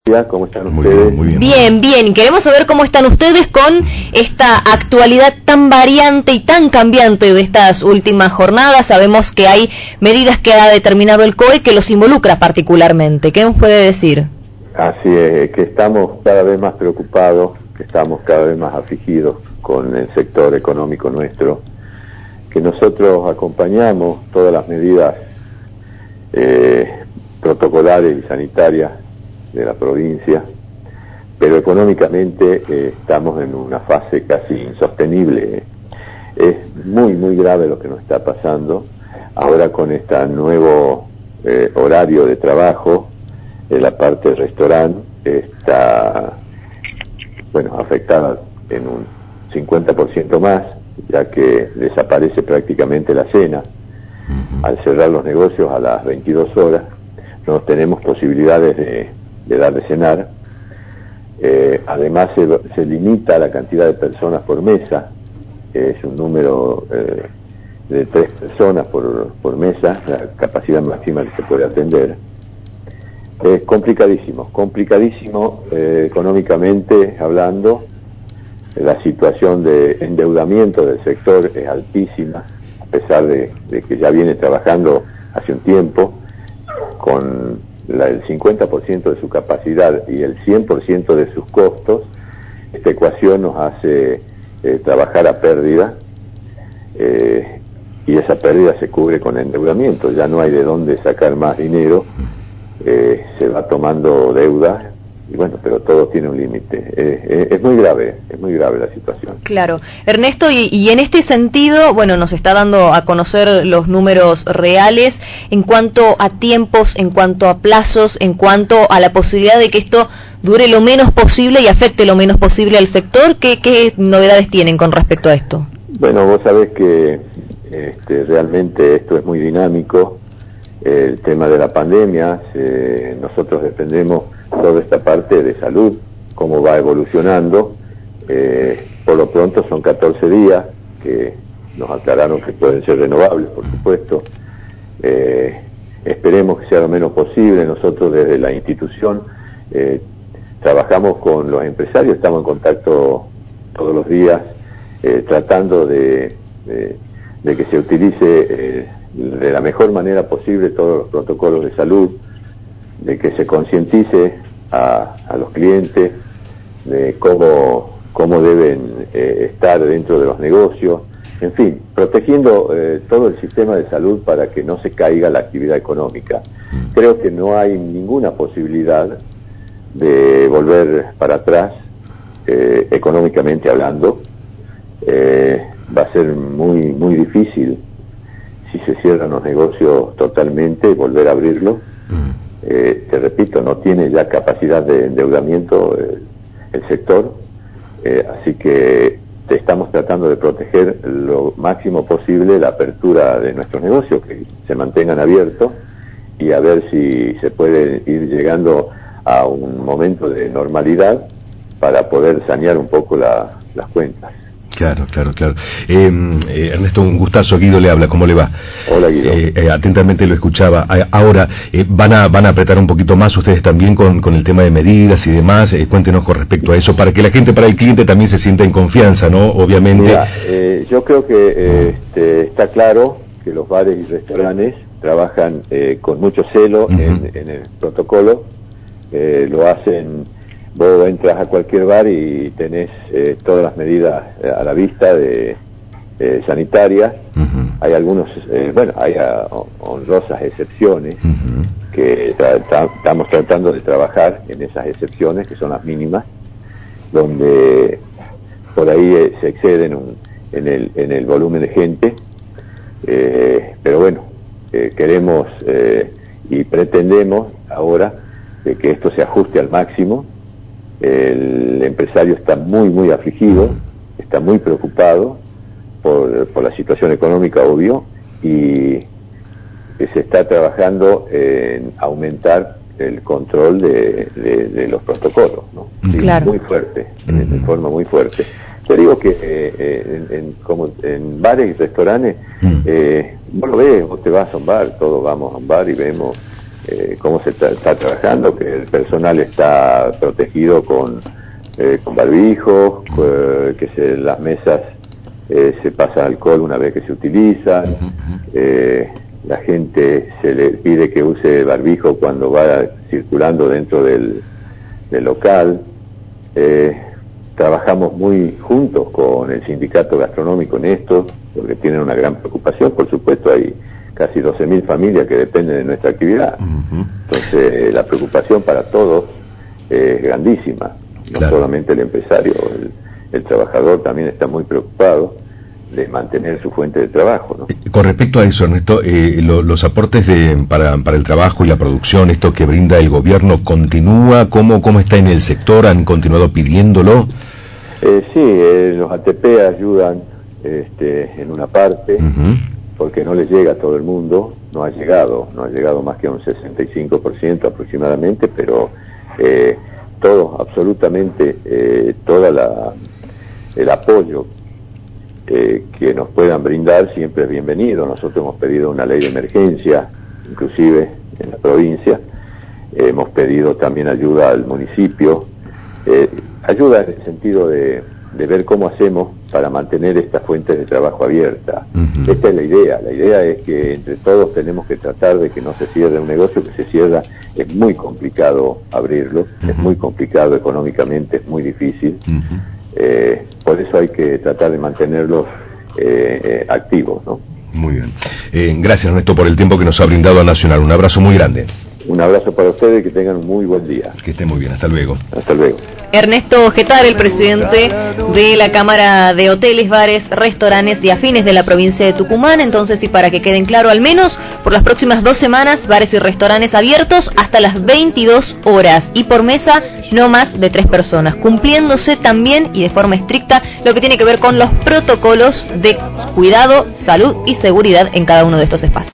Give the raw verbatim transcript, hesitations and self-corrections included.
¿Cómo están muy ustedes? Bien, muy bien. Bien, bien. Y queremos saber cómo están ustedes con esta actualidad tan variante y tan cambiante de estas últimas jornadas. Sabemos que hay medidas que ha determinado el C O E que los involucra particularmente. ¿Qué nos puede decir? Así es, que estamos cada vez más preocupados, que estamos cada vez más afligidos con el sector económico nuestro, que nosotros acompañamos todas las medidas eh, protocolares y sanitarias de la provincia, pero económicamente eh, estamos en una fase casi insostenible. Es muy, muy grave lo que nos está pasando. Ahora con este nuevo eh, horario de trabajo, eh, la parte del restaurante está, bueno, afectada en un cincuenta por ciento más, ya que desaparece prácticamente la cena. Al cerrar los negocios a las veintidós horas, no tenemos posibilidades de, de dar de cenar. Eh, además se, se limita la cantidad de personas por mesa, que es un número eh, de tres personas por, por mesa, la capacidad máxima que se puede atender. Es complicadísimo, complicadísimo eh, económicamente hablando. La situación de endeudamiento del sector es altísima, a pesar de, de que ya viene trabajando hace un tiempo, con la, el cincuenta por ciento de su capacidad y el cien por ciento de sus costos. Esta ecuación nos hace eh, trabajar a pérdida, eh, y esa pérdida se cubre con endeudamiento. Ya no hay de dónde sacar más dinero, eh, se va tomando deuda. Y bueno, pero todo tiene un límite. Eh, eh, es muy grave, es muy grave la situación. Claro. Ernesto, y, y en este sentido, bueno, nos está dando a conocer los números reales en cuanto a tiempos, en cuanto a plazos, en cuanto a la posibilidad de que esto dure lo menos posible y afecte lo menos posible al sector. ¿Qué, qué novedades tienen con respecto a esto? Bueno, vos sabés que este, realmente esto es muy dinámico. El tema de la pandemia, eh, nosotros dependemos toda esta parte de salud, cómo va evolucionando. Eh, por lo pronto son catorce días, que nos aclararon que pueden ser renovables, por supuesto. Eh, esperemos que sea lo menos posible. Nosotros desde la institución eh, trabajamos con los empresarios, estamos en contacto todos los días, eh, tratando de, de, de que se utilice eh, de la mejor manera posible todos los protocolos de salud, de que se concientice a, a los clientes de cómo, cómo deben eh, estar dentro de los negocios, en fin, protegiendo eh, todo el sistema de salud para que no se caiga la actividad económica. Creo que no hay ninguna posibilidad de volver para atrás, eh, económicamente hablando. Eh, va a ser muy, muy difícil si se cierran los negocios totalmente, volver a abrirlos. Eh, te repito, no tiene ya capacidad de endeudamiento el, el sector, eh, así que te estamos tratando de proteger lo máximo posible la apertura de nuestros negocios, que se mantengan abiertos, y a ver si se puede ir llegando a un momento de normalidad para poder sanear un poco la, las cuentas. Claro, claro, claro. Eh, eh, Ernesto, un gustazo. Guido le habla, ¿cómo le va? Hola, Guido. Eh, eh, atentamente lo escuchaba. A, ahora, eh, ¿van a van a apretar un poquito más ustedes también con, con el tema de medidas y demás? Eh, cuéntenos con respecto a eso, para que la gente, para el cliente también se sienta en confianza, ¿no? Obviamente. Mira, eh, yo creo que eh, este, está claro que los bares y restaurantes trabajan eh, con mucho celo uh-huh. en, en el protocolo. Eh, lo hacen... Vos entras a cualquier bar y tenés eh, todas las medidas eh, a la vista de eh, sanitarias. Uh-huh. Hay algunos, eh, bueno, hay a, honrosas excepciones uh-huh. que tra- tra- estamos tratando de trabajar en esas excepciones, que son las mínimas, donde por ahí eh, se exceden un, en, el, en el volumen de gente. Eh, pero bueno, eh, queremos eh, y pretendemos ahora de que esto se ajuste al máximo. El empresario está muy, muy afligido, está muy preocupado por, por la situación económica, obvio, y se está trabajando en aumentar el control de, de, de los protocolos, ¿no? Sí, claro. Muy fuerte, de, de forma muy fuerte. Yo digo que eh, en, en, como en bares y restaurantes, eh, vos lo ves, vos te vas a un bar, todos vamos a un bar y vemos eh, cómo se está, está trabajando, que el personal está protegido con, eh, con barbijos, eh, que se, las mesas eh, se pasa alcohol una vez que se utilizan, eh, la gente se le pide que use barbijo cuando va circulando dentro del, del local. Eh, trabajamos muy juntos con el sindicato gastronómico en esto, porque tienen una gran preocupación. Por supuesto, hay casi doce mil familias que dependen de nuestra actividad. Uh-huh. Entonces, la preocupación para todos es grandísima. No claro. solamente el empresario, el, el trabajador también está muy preocupado de mantener su fuente de trabajo, ¿no? Con respecto a eso, Ernesto, eh, lo, los aportes de, para, para el trabajo y la producción, esto que brinda el gobierno, ¿continúa? ¿Cómo, cómo está en el sector? ¿Han continuado pidiéndolo? Eh, sí, eh, los A T P ayudan este, en una parte, uh-huh. porque no les llega a todo el mundo, no ha llegado, no ha llegado más que a un sesenta y cinco por ciento aproximadamente, pero eh, todo, absolutamente, eh, toda la, el apoyo Eh, que nos puedan brindar siempre es bienvenido. Nosotros hemos pedido una ley de emergencia, inclusive en la provincia, eh, hemos pedido también ayuda al municipio, eh, ayuda en el sentido de, de ver cómo hacemos para mantener estas fuentes de trabajo abiertas. Uh-huh. Esta es la idea, la idea es que entre todos tenemos que tratar de que no se cierre un negocio que se cierra, es muy complicado abrirlo, uh-huh. es muy complicado económicamente, es muy difícil. Uh-huh. Eh, por eso hay que tratar de mantenerlos eh, eh, activos, ¿no? Muy bien. Eh, gracias, Ernesto, por el tiempo que nos ha brindado a Nacional. Un abrazo muy grande. Un abrazo para ustedes y que tengan un muy buen día. Que estén muy bien. Hasta luego. Hasta luego. Ernesto Getara, el presidente de la Cámara de Hoteles, Bares, Restaurantes y Afines de la provincia de Tucumán. Entonces, y para que queden claro, al menos por las próximas dos semanas, bares y restaurantes abiertos hasta las veintidós horas y por mesa no más de tres personas, cumpliéndose también y de forma estricta lo que tiene que ver con los protocolos de cuidado, salud y seguridad en cada uno de estos espacios.